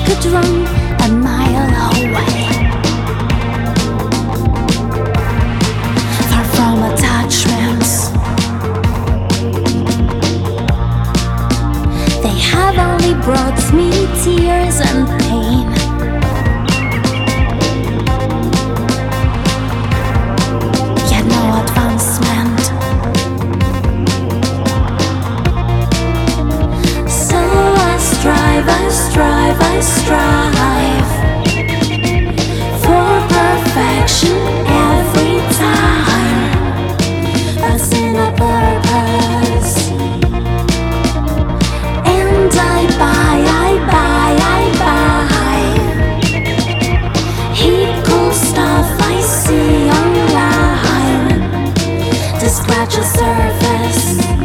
could run a mile away, far from attachments. They have only brought me tears and pain. Yet no advancement. So I strive for perfection every time, passing a purpose. And I buy equal stuff I see online to scratch the surface.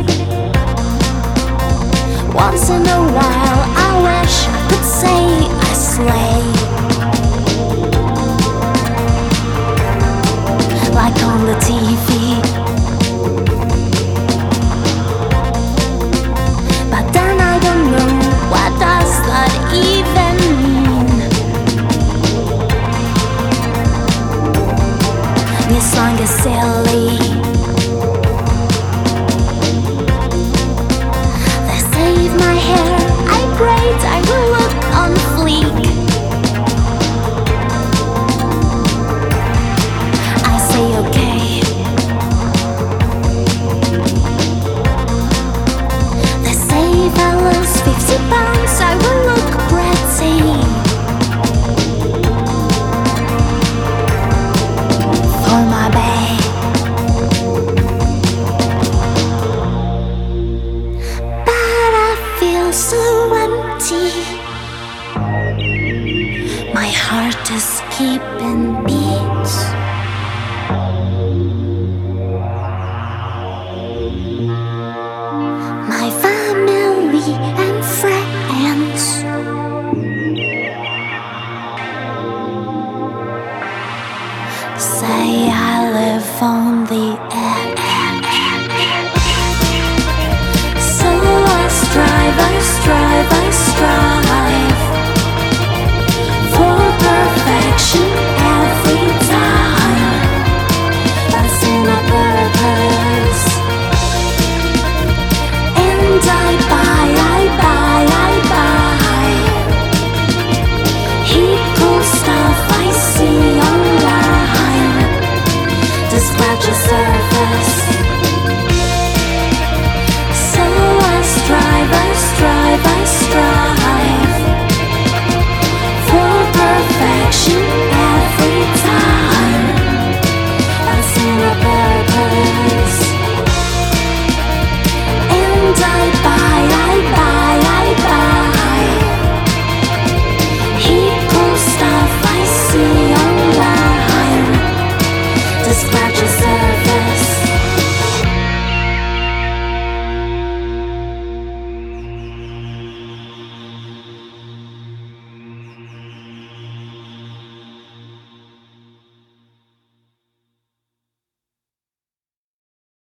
Once in a while I wish I could say I slay, like on the TV. But then I don't know, what does that even mean? This song is silly. They save my hair, I braid, I will look on fleek. I say okay. They say if I lose 50 pounds I will look pretty. For my babe, but I feel so empty. My heart is keeping beating.